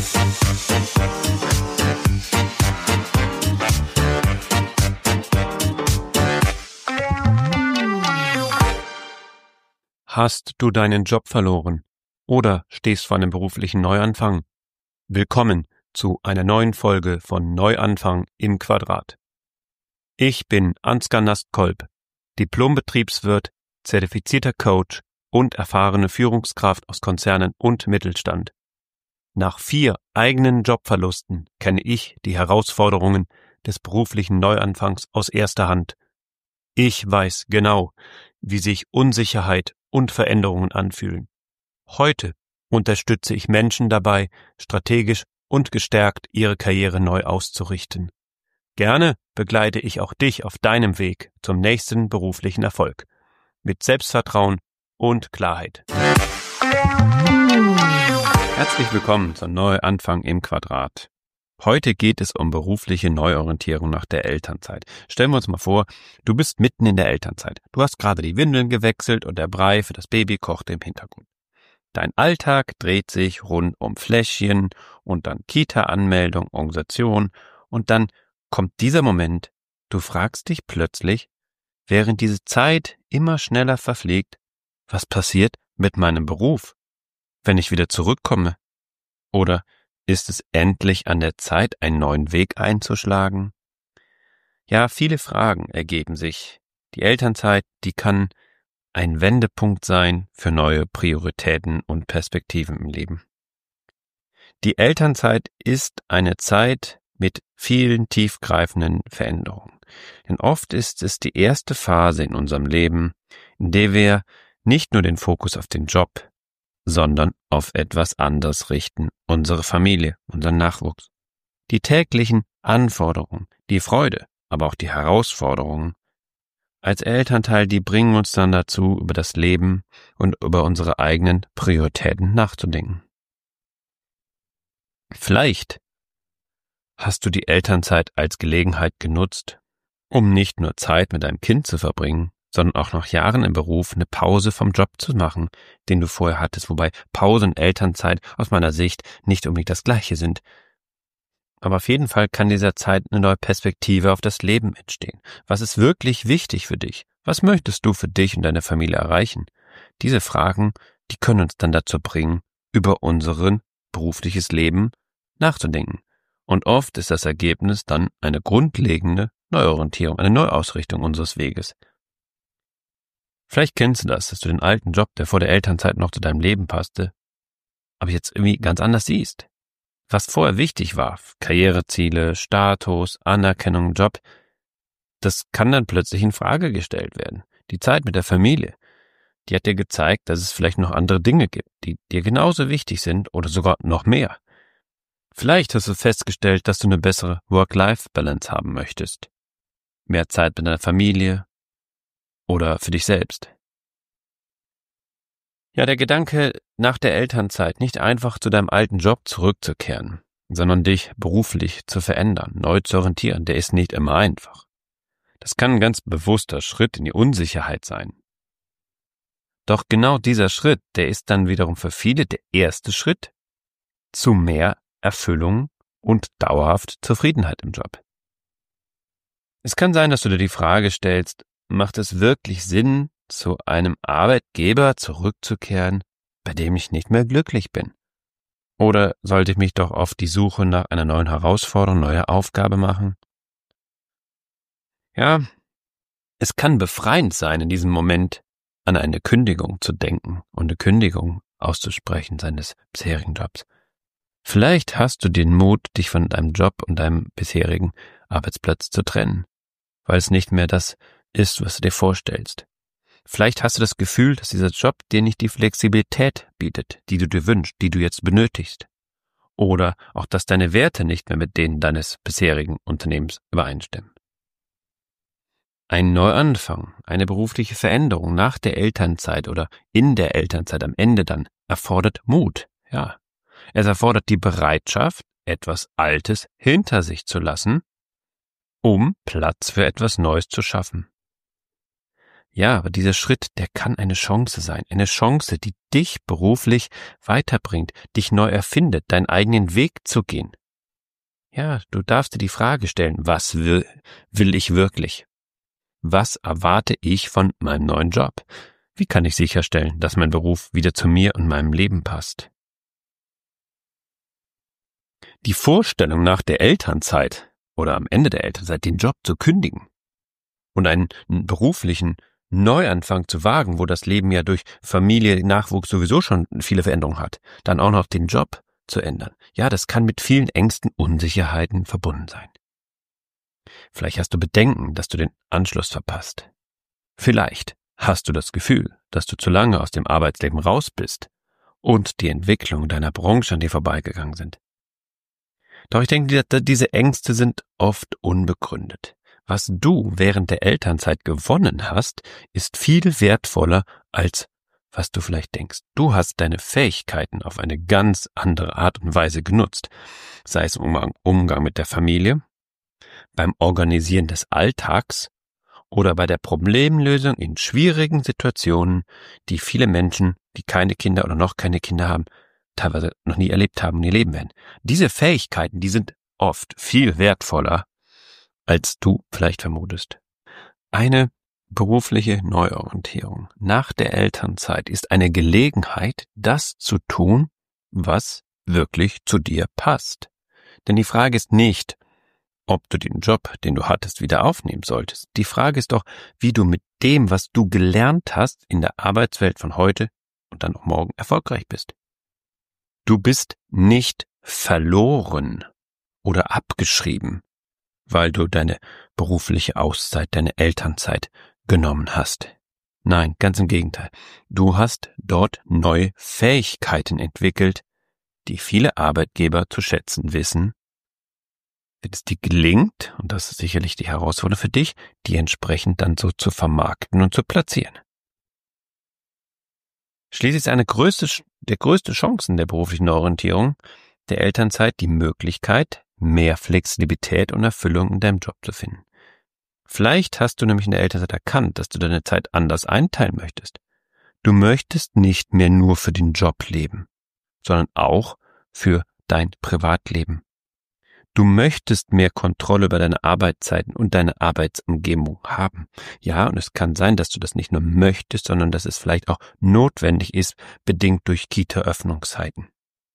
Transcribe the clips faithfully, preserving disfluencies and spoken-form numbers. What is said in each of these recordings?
Hast du deinen Job verloren oder stehst vor einem beruflichen Neuanfang? Willkommen zu einer neuen Folge von Neuanfang im Quadrat. Ich bin Ansgar Nastkolb, Diplom-Betriebswirt, zertifizierter Coach und erfahrene Führungskraft aus Konzernen und Mittelstand. Nach vier eigenen Jobverlusten kenne ich die Herausforderungen des beruflichen Neuanfangs aus erster Hand. Ich weiß genau, wie sich Unsicherheit und Veränderungen anfühlen. Heute unterstütze ich Menschen dabei, strategisch und gestärkt ihre Karriere neu auszurichten. Gerne begleite ich auch dich auf deinem Weg zum nächsten beruflichen Erfolg. Mit Selbstvertrauen und Klarheit. Herzlich willkommen zum Neuanfang im Quadrat. Heute geht es um berufliche Neuorientierung nach der Elternzeit. Stellen wir uns mal vor, du bist mitten in der Elternzeit. Du hast gerade die Windeln gewechselt und der Brei für das Baby kocht im Hintergrund. Dein Alltag dreht sich rund um Fläschchen und dann Kita-Anmeldung, Organisation und dann kommt dieser Moment, du fragst dich plötzlich, während diese Zeit immer schneller verfliegt, was passiert mit meinem Beruf, wenn ich wieder zurückkomme? Oder ist es endlich an der Zeit, einen neuen Weg einzuschlagen? Ja, viele Fragen ergeben sich. Die Elternzeit, die kann ein Wendepunkt sein für neue Prioritäten und Perspektiven im Leben. Die Elternzeit ist eine Zeit mit vielen tiefgreifenden Veränderungen. Denn oft ist es die erste Phase in unserem Leben, in der wir nicht nur den Fokus auf den Job, sondern auf etwas anderes richten, unsere Familie, unseren Nachwuchs. Die täglichen Anforderungen, die Freude, aber auch die Herausforderungen als Elternteil, die bringen uns dann dazu, über das Leben und über unsere eigenen Prioritäten nachzudenken. Vielleicht hast du die Elternzeit als Gelegenheit genutzt, um nicht nur Zeit mit deinem Kind zu verbringen, sondern auch nach Jahren im Beruf eine Pause vom Job zu machen, den du vorher hattest, wobei Pause und Elternzeit aus meiner Sicht nicht unbedingt das Gleiche sind. Aber auf jeden Fall kann dieser Zeit eine neue Perspektive auf das Leben entstehen. Was ist wirklich wichtig für dich? Was möchtest du für dich und deine Familie erreichen? Diese Fragen, die können uns dann dazu bringen, über unser berufliches Leben nachzudenken. Und oft ist das Ergebnis dann eine grundlegende Neuorientierung, eine Neuausrichtung unseres Weges. Vielleicht kennst du das, dass du den alten Job, der vor der Elternzeit noch zu deinem Leben passte, aber jetzt irgendwie ganz anders siehst. Was vorher wichtig war, Karriereziele, Status, Anerkennung, Job, das kann dann plötzlich in Frage gestellt werden. Die Zeit mit der Familie, die hat dir gezeigt, dass es vielleicht noch andere Dinge gibt, die dir genauso wichtig sind oder sogar noch mehr. Vielleicht hast du festgestellt, dass du eine bessere Work-Life-Balance haben möchtest. Mehr Zeit mit deiner Familie oder für dich selbst. Ja, der Gedanke, nach der Elternzeit nicht einfach zu deinem alten Job zurückzukehren, sondern dich beruflich zu verändern, neu zu orientieren, der ist nicht immer einfach. Das kann ein ganz bewusster Schritt in die Unsicherheit sein. Doch genau dieser Schritt, der ist dann wiederum für viele der erste Schritt zu mehr Erfüllung und dauerhaft Zufriedenheit im Job. Es kann sein, dass du dir die Frage stellst, macht es wirklich Sinn, zu einem Arbeitgeber zurückzukehren, bei dem ich nicht mehr glücklich bin? Oder sollte ich mich doch auf die Suche nach einer neuen Herausforderung, neuer Aufgabe machen? Ja, es kann befreiend sein, in diesem Moment an eine Kündigung zu denken und eine Kündigung auszusprechen seines bisherigen Jobs. Vielleicht hast du den Mut, dich von deinem Job und deinem bisherigen Arbeitsplatz zu trennen, weil es nicht mehr das ist, was du dir vorstellst. Vielleicht hast du das Gefühl, dass dieser Job dir nicht die Flexibilität bietet, die du dir wünschst, die du jetzt benötigst. Oder auch, dass deine Werte nicht mehr mit denen deines bisherigen Unternehmens übereinstimmen. Ein Neuanfang, eine berufliche Veränderung nach der Elternzeit oder in der Elternzeit am Ende dann erfordert Mut, ja. Es erfordert die Bereitschaft, etwas Altes hinter sich zu lassen, um Platz für etwas Neues zu schaffen. Ja, aber dieser Schritt, der kann eine Chance sein. Eine Chance, die dich beruflich weiterbringt, dich neu erfindet, deinen eigenen Weg zu gehen. Ja, du darfst dir die Frage stellen, was will, will ich wirklich? Was erwarte ich von meinem neuen Job? Wie kann ich sicherstellen, dass mein Beruf wieder zu mir und meinem Leben passt? Die Vorstellung nach der Elternzeit oder am Ende der Elternzeit den Job zu kündigen und einen beruflichen Neuanfang zu wagen, wo das Leben ja durch Familie, Nachwuchs sowieso schon viele Veränderungen hat, dann auch noch den Job zu ändern. Ja, das kann mit vielen Ängsten, Unsicherheiten verbunden sein. Vielleicht hast du Bedenken, dass du den Anschluss verpasst. Vielleicht hast du das Gefühl, dass du zu lange aus dem Arbeitsleben raus bist und die Entwicklung deiner Branche an dir vorbeigegangen sind. Doch ich denke, diese Ängste sind oft unbegründet. Was du während der Elternzeit gewonnen hast, ist viel wertvoller, als was du vielleicht denkst. Du hast deine Fähigkeiten auf eine ganz andere Art und Weise genutzt, sei es im Umgang mit der Familie, beim Organisieren des Alltags oder bei der Problemlösung in schwierigen Situationen, die viele Menschen, die keine Kinder oder noch keine Kinder haben, teilweise noch nie erlebt haben und nie leben werden. Diese Fähigkeiten, die sind oft viel wertvoller, als du vielleicht vermutest. Eine berufliche Neuorientierung nach der Elternzeit ist eine Gelegenheit, das zu tun, was wirklich zu dir passt. Denn die Frage ist nicht, ob du den Job, den du hattest, wieder aufnehmen solltest. Die Frage ist doch, wie du mit dem, was du gelernt hast, in der Arbeitswelt von heute und dann auch morgen erfolgreich bist. Du bist nicht verloren oder abgeschrieben, weil du deine berufliche Auszeit, deine Elternzeit genommen hast. Nein, ganz im Gegenteil. Du hast dort neue Fähigkeiten entwickelt, die viele Arbeitgeber zu schätzen wissen, wenn es dir gelingt, und das ist sicherlich die Herausforderung für dich, die entsprechend dann so zu vermarkten und zu platzieren. Schließlich ist eine größte, der größte Chancen der beruflichen Orientierung der Elternzeit die Möglichkeit, mehr Flexibilität und Erfüllung in deinem Job zu finden. Vielleicht hast du nämlich in der Elternzeit erkannt, dass du deine Zeit anders einteilen möchtest. Du möchtest nicht mehr nur für den Job leben, sondern auch für dein Privatleben. Du möchtest mehr Kontrolle über deine Arbeitszeiten und deine Arbeitsumgebung haben. Ja, und es kann sein, dass du das nicht nur möchtest, sondern dass es vielleicht auch notwendig ist, bedingt durch Kita-Öffnungszeiten.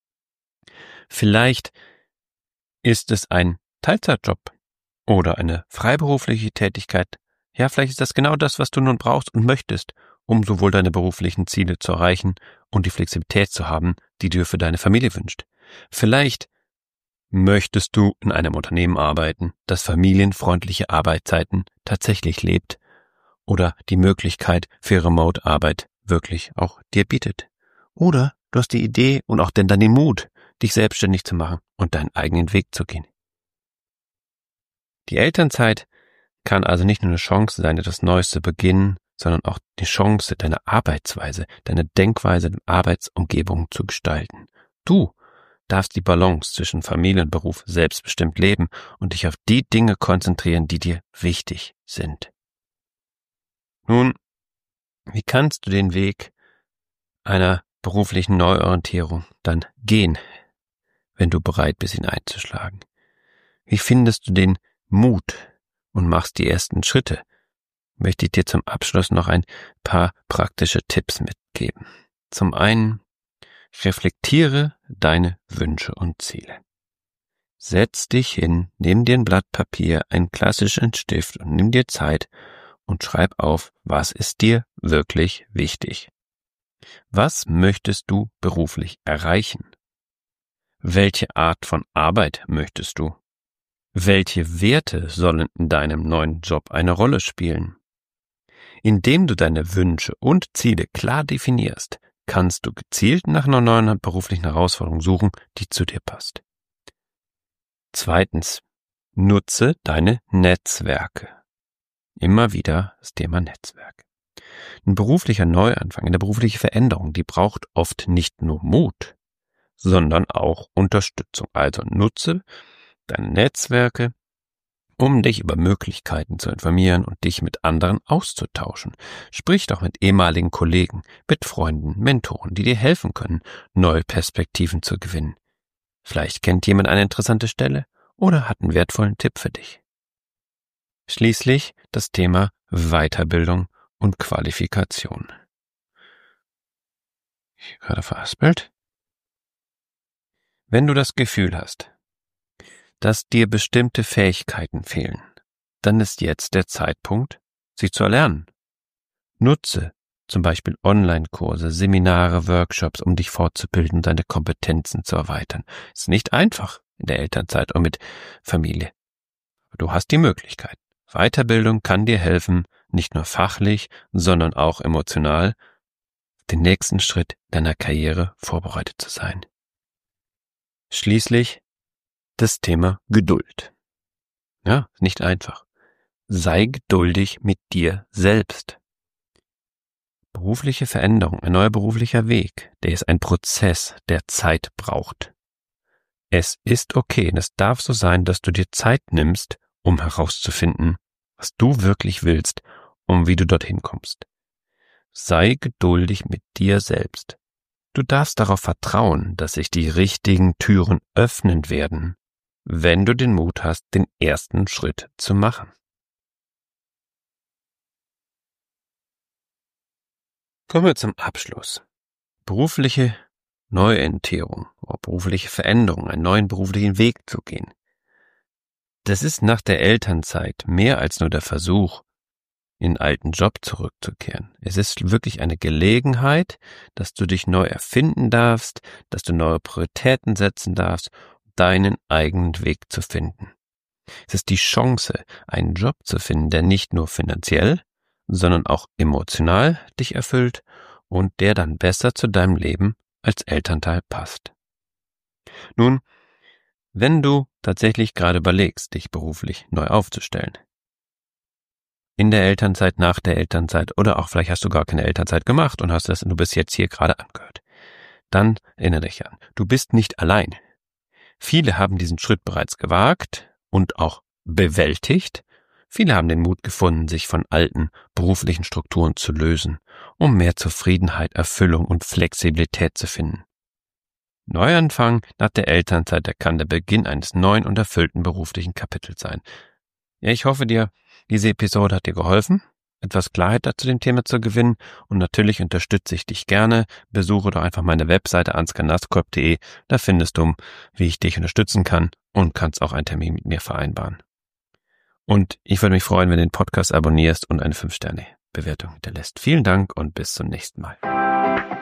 Vielleicht ist es ein Teilzeitjob oder eine freiberufliche Tätigkeit. Ja, vielleicht ist das genau das, was du nun brauchst und möchtest, um sowohl deine beruflichen Ziele zu erreichen und die Flexibilität zu haben, die du für deine Familie wünschst. Vielleicht möchtest du in einem Unternehmen arbeiten, das familienfreundliche Arbeitszeiten tatsächlich lebt oder die Möglichkeit für Remote-Arbeit wirklich auch dir bietet. Oder du hast die Idee und auch denn dann den Mut, dich selbstständig zu machen und deinen eigenen Weg zu gehen. Die Elternzeit kann also nicht nur eine Chance sein, etwas Neues zu beginnen, sondern auch die Chance, deine Arbeitsweise, deine Denkweise, deine Arbeitsumgebung zu gestalten. Du darfst die Balance zwischen Familie und Beruf selbstbestimmt leben und dich auf die Dinge konzentrieren, die dir wichtig sind. Nun, wie kannst du den Weg einer beruflichen Neuorientierung dann gehen, wenn du bereit bist, ihn einzuschlagen? Wie findest du den Mut und machst die ersten Schritte? Möchte ich dir zum Abschluss noch ein paar praktische Tipps mitgeben. Zum einen, reflektiere deine Wünsche und Ziele. Setz dich hin, nimm dir ein Blatt Papier, einen klassischen Stift und nimm dir Zeit und schreib auf, was ist dir wirklich wichtig. Was möchtest du beruflich erreichen? Welche Art von Arbeit möchtest du? Welche Werte sollen in deinem neuen Job eine Rolle spielen? Indem du deine Wünsche und Ziele klar definierst, kannst du gezielt nach einer neuen beruflichen Herausforderung suchen, die zu dir passt. Zweitens, nutze deine Netzwerke. Immer wieder das Thema Netzwerk. Ein beruflicher Neuanfang, eine berufliche Veränderung, die braucht oft nicht nur Mut, sondern auch Unterstützung. Also nutze deine Netzwerke, um dich über Möglichkeiten zu informieren und dich mit anderen auszutauschen. Sprich doch mit ehemaligen Kollegen, mit Freunden, Mentoren, die dir helfen können, neue Perspektiven zu gewinnen. Vielleicht kennt jemand eine interessante Stelle oder hat einen wertvollen Tipp für dich. Schließlich das Thema Weiterbildung und Qualifikation. Ich gerade verhaspelt. Wenn du das Gefühl hast, dass dir bestimmte Fähigkeiten fehlen, dann ist jetzt der Zeitpunkt, sie zu erlernen. Nutze zum Beispiel Online-Kurse, Seminare, Workshops, um dich fortzubilden und deine Kompetenzen zu erweitern. Ist nicht einfach in der Elternzeit und mit Familie. Du hast die Möglichkeit. Weiterbildung kann dir helfen, nicht nur fachlich, sondern auch emotional, den nächsten Schritt deiner Karriere vorbereitet zu sein. Schließlich das Thema Geduld. Ja, nicht einfach. Sei geduldig mit dir selbst. Berufliche Veränderung, ein neuer beruflicher Weg, der ist ein Prozess, der Zeit braucht. Es ist okay und es darf so sein, dass du dir Zeit nimmst, um herauszufinden, was du wirklich willst und wie du dorthin kommst. Sei geduldig mit dir selbst. Du darfst darauf vertrauen, dass sich die richtigen Türen öffnen werden, wenn du den Mut hast, den ersten Schritt zu machen. Kommen wir zum Abschluss. Berufliche Neuorientierung oder berufliche Veränderung, einen neuen beruflichen Weg zu gehen. Das ist nach der Elternzeit mehr als nur der Versuch, in den alten Job zurückzukehren. Es ist wirklich eine Gelegenheit, dass du dich neu erfinden darfst, dass du neue Prioritäten setzen darfst, deinen eigenen Weg zu finden. Es ist die Chance, einen Job zu finden, der nicht nur finanziell, sondern auch emotional dich erfüllt und der dann besser zu deinem Leben als Elternteil passt. Nun, wenn du tatsächlich gerade überlegst, dich beruflich neu aufzustellen, in der Elternzeit, nach der Elternzeit oder auch vielleicht hast du gar keine Elternzeit gemacht und hast das, du bist jetzt hier gerade angehört, dann erinnere dich an, du bist nicht allein. Viele haben diesen Schritt bereits gewagt und auch bewältigt. Viele haben den Mut gefunden, sich von alten beruflichen Strukturen zu lösen, um mehr Zufriedenheit, Erfüllung und Flexibilität zu finden. Neuanfang nach der Elternzeit, der kann der Beginn eines neuen und erfüllten beruflichen Kapitels sein. Ja, ich hoffe dir, diese Episode hat dir geholfen, etwas Klarheit dazu dem Thema zu gewinnen und natürlich unterstütze ich dich gerne. Besuche doch einfach meine Webseite ansgar naskorp punkt de, da findest du, wie ich dich unterstützen kann und kannst auch einen Termin mit mir vereinbaren. Und ich würde mich freuen, wenn du den Podcast abonnierst und eine fünf Sterne Bewertung hinterlässt. Vielen Dank und bis zum nächsten Mal.